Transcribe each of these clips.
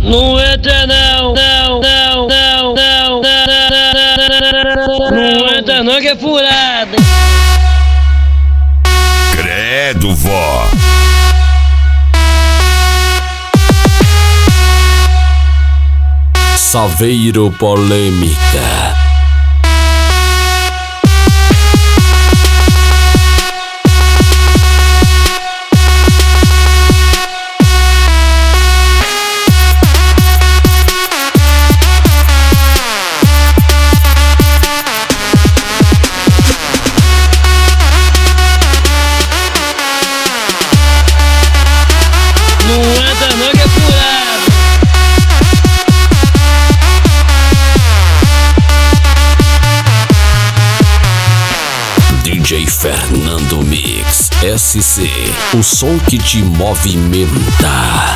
Não entra não, não, não, não, não, não entra não que é furada. Credo, vó. Saveiro Polêmica. Não entra não que é furada. DJ Fernando Mix SC, o som que te movimenta.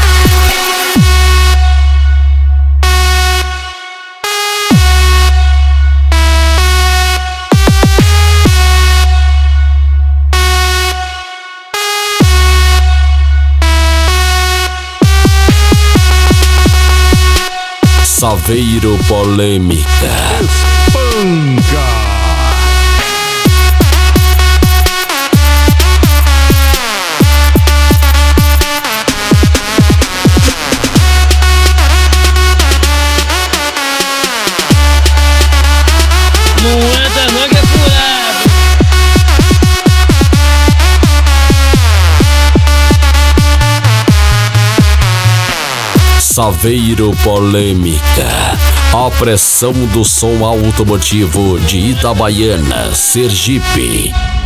Saveiro Polêmica. Espanca. Não entra não que é furada. Saveiro Polêmica. A pressão do som automotivo de Itabaiana, Sergipe.